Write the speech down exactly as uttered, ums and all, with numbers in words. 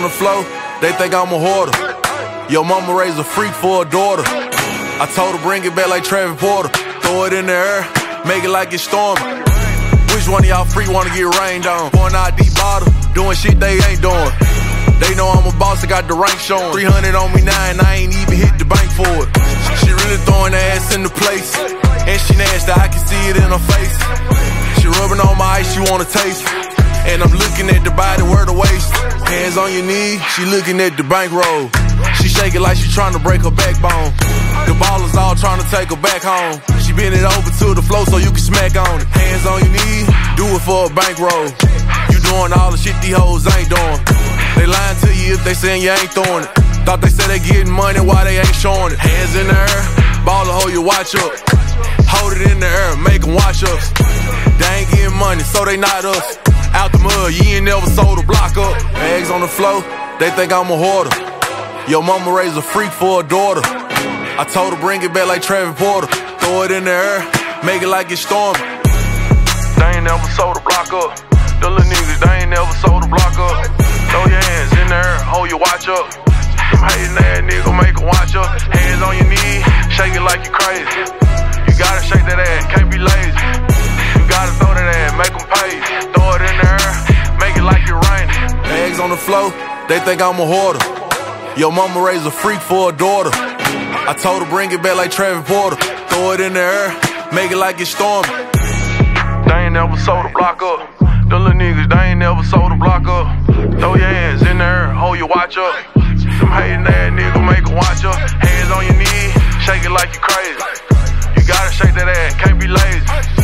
the floor, they think I'm a hoarder. Your mama raised a freak for a daughter. I told her bring it back like Travis Porter. Throw it in the air, make it like it's storming. Which one of y'all freak wanna get rained on? Pouring out deep bottle, doing shit they ain't doing. They know I'm a boss, I got the rank showing. three hundred on me now and I ain't even hit the bank for it. She really throwing her ass in the place. And she nasty, I can see it in her face. She rubbing on my ice, she wanna taste. And I'm looking at the body, where the waist. Hands on your knee, she looking at the bankroll. She shake it like she trying to break her backbone. The ballers all trying to take her back home. She bend it over to the floor so you can smack on it. Hands on your knee, do it for a bankroll. You doing all the shit these hoes ain't doing. They lying to you if they saying you ain't throwing it. Thought they said they getting money, why they ain't showing it? Hands in the air, baller hold your watch up. Hold it in the air, make them watch us. They ain't getting money, so they not us. Out the mud, you ain't never sold a block up. Bags on the floor, they think I'm a hoarder. Your mama raised a freak for a daughter. I told her bring it back like Travis Porter. Throw it in the air, make it like it's storming. They ain't never sold a block up. The little niggas, they ain't never sold a block up. Throw your hands in the air, hold your watch up. Them hating ass niggas make them watch up. Hands on your knees, shake it like you crazy. You gotta shake that ass, can't be lazy. You gotta throw that ass, make them pay. Throw it in the air, make it like it raining. Bags on the floor, they think I'm a hoarder. Your mama raised a freak for a daughter. I told her bring it back like Travis Porter. Throw it in the air, make it like it's storming. They ain't never sold a block up. The little niggas, they ain't never sold a block up. Throw your hands in the air, hold your watch up. Them hating ass niggas make them watch up. Hands on your knees, shake it like you crazy. You gotta shake that ass, can't be lazy.